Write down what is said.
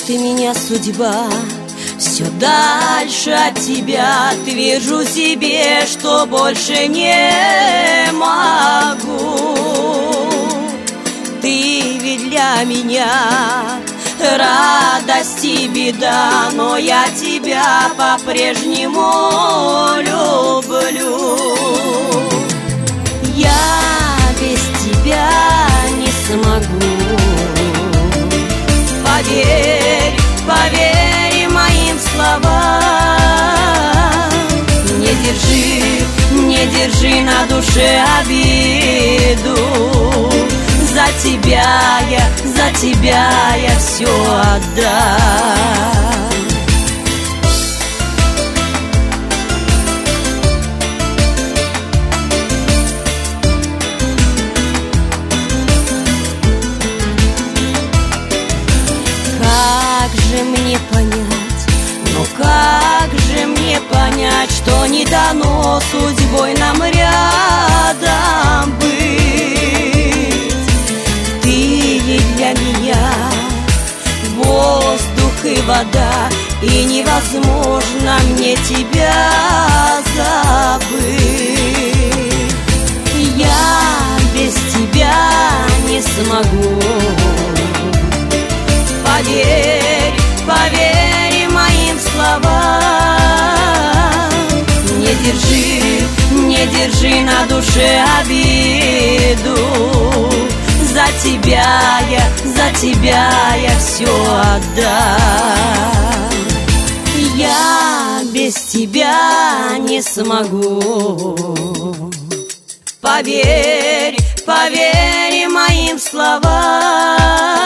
ты меня, судьба, все дальше от тебя. Твержу себе, что больше не могу. Ты ведь для меня радость и беда, но я тебя по-прежнему люблю. Я без тебя не смогу. Поверь, поверь моим словам. Не держи на душе обиду. За тебя я все отдам. Как же мне понять, ну как же мне понять, что не дано судьбой нам рядом быть? Ты ведь для меня воздух и вода, и невозможно мне тебя забыть. Я без тебя не смогу. Поверь, поверь моим словам. Не держи на душе обиду. За тебя я все отдам. Я без тебя не смогу. Поверь, поверь моим словам.